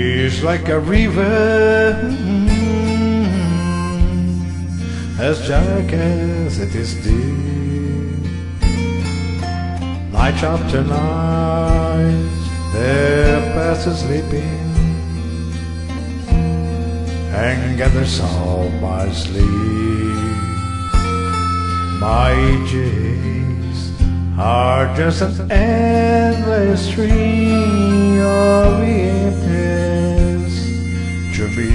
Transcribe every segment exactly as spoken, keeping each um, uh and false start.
She's like a river, as dark as it is deep. Night after night, there passes sleeping, and gathers all my sleep. My days are just an endless stream of emptiness to be,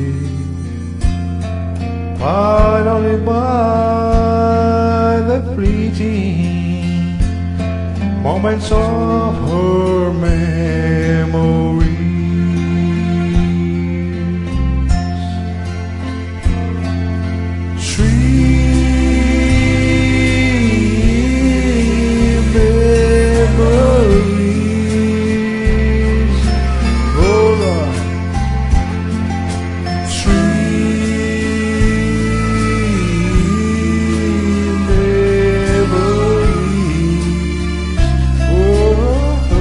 but only by the fleeting moments of her memories. Sweet memories, oh Lord. Sweet memories, oh, oh,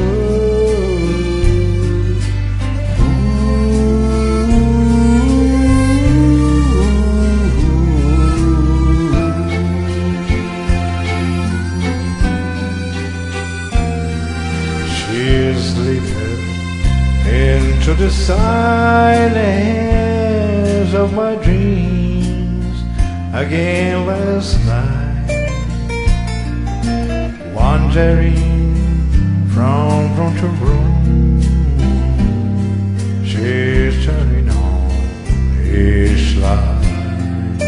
She's sleeping into the silence of my dreams again last night, wandering from room to room. She's turning on each light.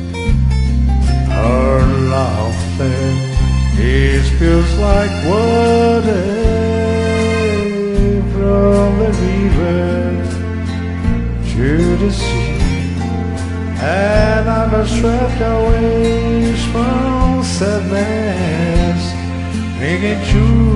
Her laughter, it feels like water from the river to the sea, and I'm swept away from sadness, thinking to